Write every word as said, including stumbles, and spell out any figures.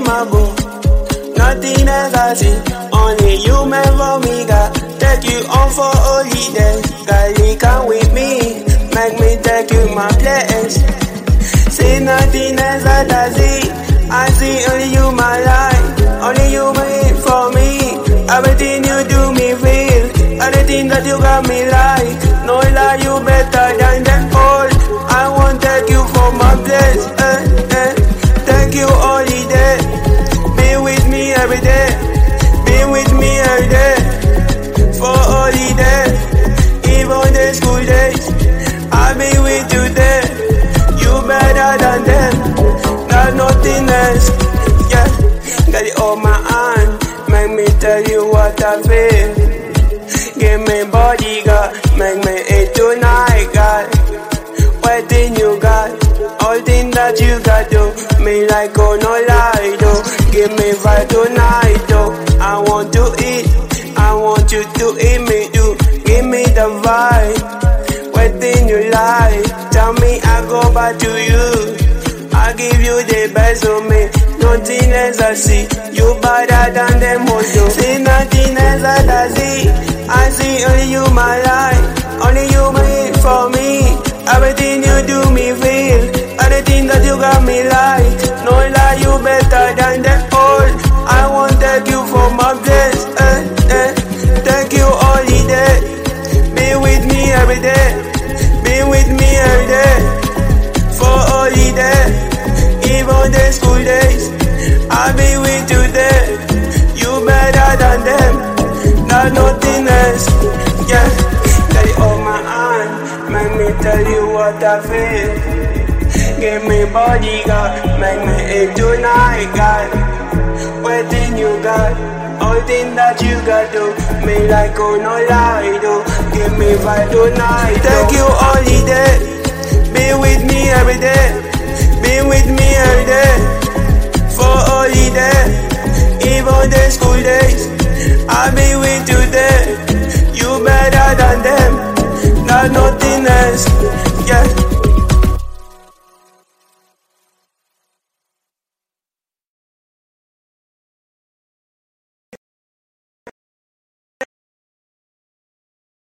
my boo. Nothing else I see, only you meant for me, God. Take you on for holiday, girl, come with me, make me take you my place. See nothing else that I see, I see only you my life, only you made for me. Everything you do me feel, everything that you got me like. No lie, you better than them all. I won't take you for my place, eh, eh. Take you holiday, be with me every day, be with me every day. For holiday, even the school days, I'll be with you there. You better than them, not nothing else. Yeah, got it on my hand, make me tell you what I feel. Give me bodyguard, make me eat tonight, God. What thing you got, all thing that you got, do me like oh no lie, do. Give me vibe tonight, do. I want to eat, I want you to eat me, do. Give me the vibe, what thing you like, tell me I go back to you. I give you the best of me, nothing else I see. You better than them all, do. See nothing else that I see, I see only you my life, only you made for me. Everything you do me feel, everything that you got me like. No lie, you better than them all. I won't take you for my place, eh, eh. Take you holiday, be with me every day, be with me every day. For holiday, even the school days, I'll be with you there. You better than them, not nothing else. Yeah, got it on my hand, make me tell you what I feel. Give me bodyguard, make me eat tonight, God. What thing you got, all thing that you got, do me like oh no lie, do. Give me vibe tonight, take you holiday, be with me every day, be with me every day. For holiday, even the school days, I'll be with you there. You better than that.